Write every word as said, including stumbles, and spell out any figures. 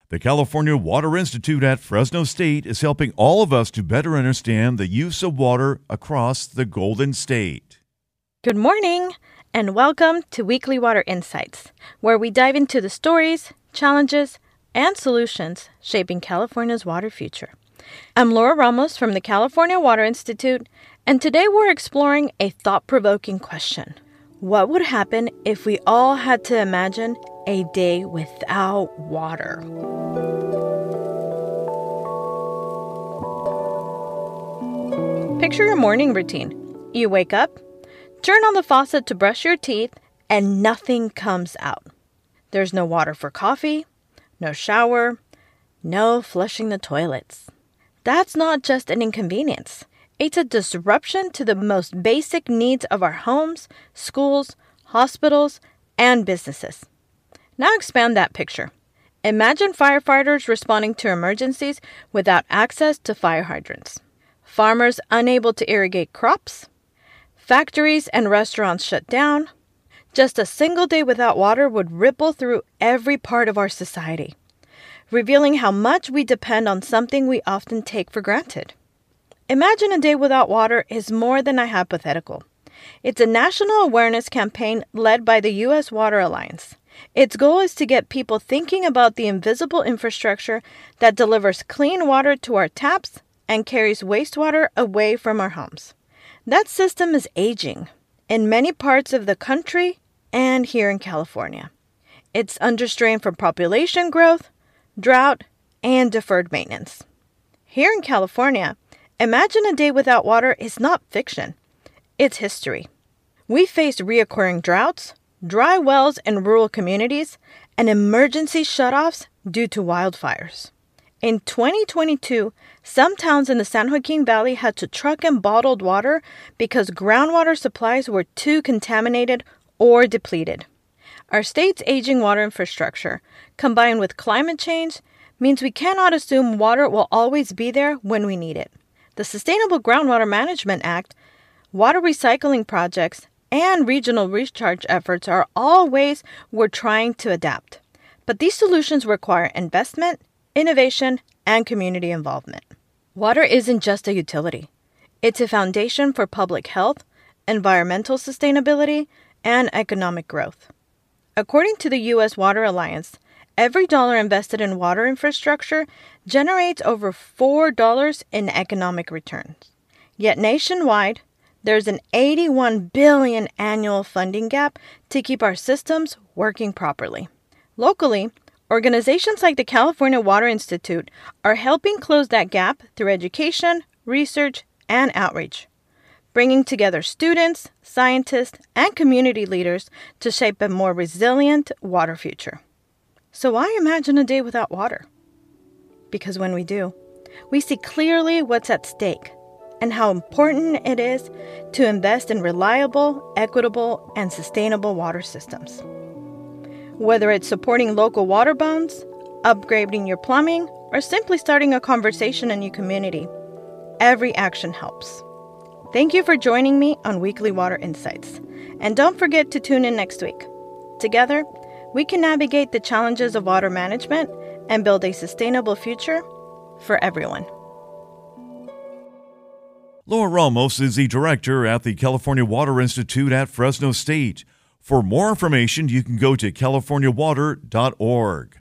The California Water Institute at Fresno State is helping all of us to better understand the use of water across the Golden State. Good morning, and welcome to Weekly Water Insights, where we dive into the stories, challenges, and solutions shaping California's water future. I'm Laura Ramos from the California Water Institute, and today we're exploring a thought-provoking question. What would happen if we all had to imagine a day without water? Picture your morning routine. You wake up, turn on the faucet to brush your teeth, and nothing comes out. There's no water for coffee, no shower, no flushing the toilets. That's not just an inconvenience. It's a disruption to the most basic needs of our homes, schools, hospitals, and businesses. Now expand that picture. Imagine firefighters responding to emergencies without access to fire hydrants. Farmers unable to irrigate crops. Factories and restaurants shut down. Just a single day without water would ripple through every part of our society, revealing how much we depend on something we often take for granted. Imagine a day without water is more than a hypothetical. It's a national awareness campaign led by the U S Water Alliance. Its goal is to get people thinking about the invisible infrastructure that delivers clean water to our taps and carries wastewater away from our homes. That system is aging in many parts of the country and here in California. It's under strain from population growth, drought, and deferred maintenance. Here in California, imagine a day without water is not fiction. It's history. We face reoccurring droughts, dry wells in rural communities, and emergency shutoffs due to wildfires. In twenty twenty-two, some towns in the San Joaquin Valley had to truck in bottled water because groundwater supplies were too contaminated or depleted. Our state's aging water infrastructure, combined with climate change, means we cannot assume water will always be there when we need it. The Sustainable Groundwater Management Act, water recycling projects, and regional recharge efforts are all ways we're trying to adapt. But these solutions require investment, innovation, and community involvement. Water isn't just a utility. It's a foundation for public health, environmental sustainability, and economic growth. According to the U S Water Alliance, every dollar invested in water infrastructure generates over four dollars in economic returns. Yet nationwide, there's an eighty-one billion dollars annual funding gap to keep our systems working properly. Locally, organizations like the California Water Institute are helping close that gap through education, research, and outreach, bringing together students, scientists, and community leaders to shape a more resilient water future. So why imagine a day without water? Because when we do, we see clearly what's at stake and how important it is to invest in reliable, equitable, and sustainable water systems. Whether it's supporting local water bonds, upgrading your plumbing, or simply starting a conversation in your community, every action helps. Thank you for joining me on Weekly Water Insights. And don't forget to tune in next week. Together, we can navigate the challenges of water management and build a sustainable future for everyone. Laura Ramos is the director at the California Water Institute at Fresno State. For more information, you can go to california water dot org.